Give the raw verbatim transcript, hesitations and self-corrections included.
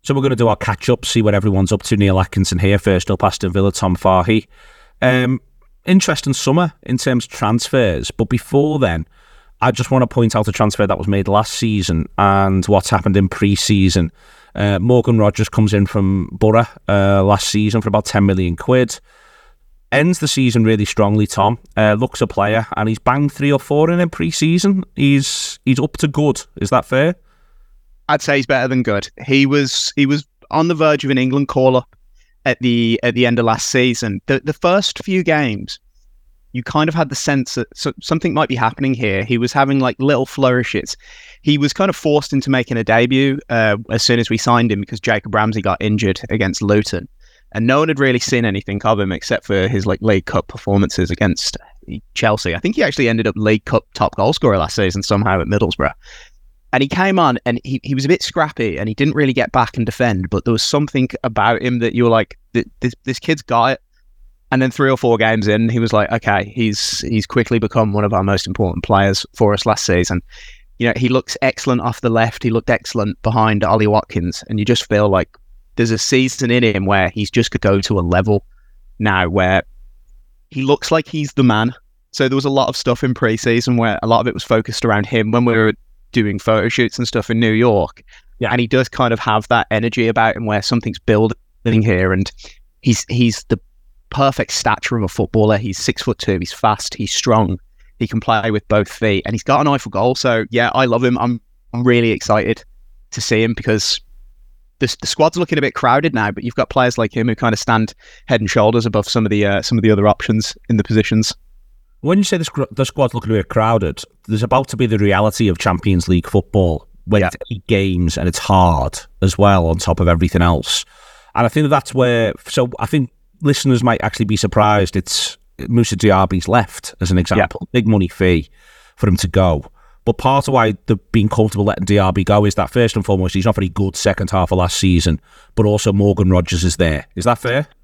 So we're going to do our catch-up, see what everyone's up to. Neil Atkinson here, first up, Aston Villa, Tom Fahey. Um, interesting summer in terms of transfers, but before then, I just want to point out a transfer that was made last season and what's happened in pre-season. Uh, Morgan Rogers comes in from Borough uh, last season for about ten million quid. Ends the season really strongly, Tom. Uh, looks a player, and he's banged three or four in in pre-season. He's he's up to good. Is that fair? I'd say he's better than good. He was he was on the verge of an England call-up at the at the end of last season. The the first few games, you kind of had the sense that so, something might be happening here. He was having like little flourishes. He was kind of forced into making a debut uh, as soon as we signed him because Jacob Ramsey got injured against Luton. And no one had really seen anything of him except for his like League Cup performances against Chelsea. I think he actually ended up League Cup top goal scorer last season somehow at Middlesbrough. And he came on and he, he was a bit scrappy and he didn't really get back and defend, but there was something about him that you were like, this, this kid's got it. And then three or four games in, he was like, okay, he's he's quickly become one of our most important players for us last season. You know, he looks excellent off the left. He looked excellent behind Ollie Watkins. And you just feel like there's a season in him where he's just could go to a level now where he looks like he's the man. So there was a lot of stuff in pre-season where a lot of it was focused around him when we were doing photo shoots and stuff in New York. Yeah. And he does kind of have that energy about him where something's building here. And he's he's the perfect stature of a footballer. He's six foot two. He's fast. He's strong. He can play with both feet, and he's got an eye for goal. So yeah, I love him. I'm I'm really excited to see him because the the squad's looking a bit crowded now. But you've got players like him who kind of stand head and shoulders above some of the uh, some of the other options in the positions. When you say the, squ- the squad's looking a bit crowded, there's about to be the reality of Champions League football when yeah. it's eight games and it's hard as well on top of everything else. And I think that's where. So I think listeners might actually be surprised it's Moussa Diaby's left, as an example. Yeah. Big money fee for him to go. But part of why they've been comfortable letting Diaby go is that, first and foremost, he's not very good second half of last season, but also Morgan Rogers is there. Is that fair?